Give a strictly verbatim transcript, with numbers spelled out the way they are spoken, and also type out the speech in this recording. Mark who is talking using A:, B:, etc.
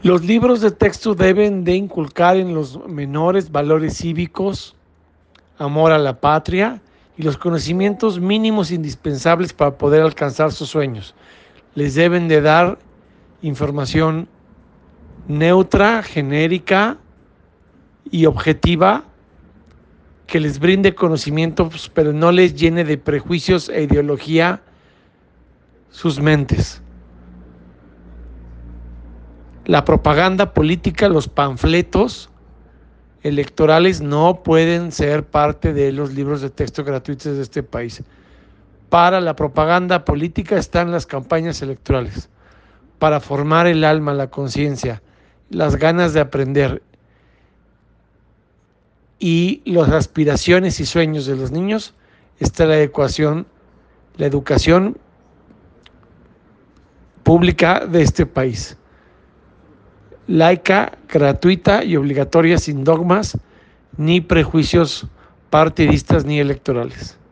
A: Los libros de texto deben de inculcar en los menores valores cívicos, amor a la patria y los conocimientos mínimos indispensables para poder alcanzar sus sueños. Les deben de dar información neutra, genérica y objetiva que les brinde conocimientos, pero no les llene de prejuicios e ideología sus mentes. La propaganda política, los panfletos electorales no pueden ser parte de los libros de texto gratuitos de este país. Para la propaganda política están las campañas electorales, para formar el alma, la conciencia, las ganas de aprender y las aspiraciones y sueños de los niños está la educación, la educación pública de este país. Laica, gratuita y obligatoria, sin dogmas ni prejuicios partidistas ni electorales.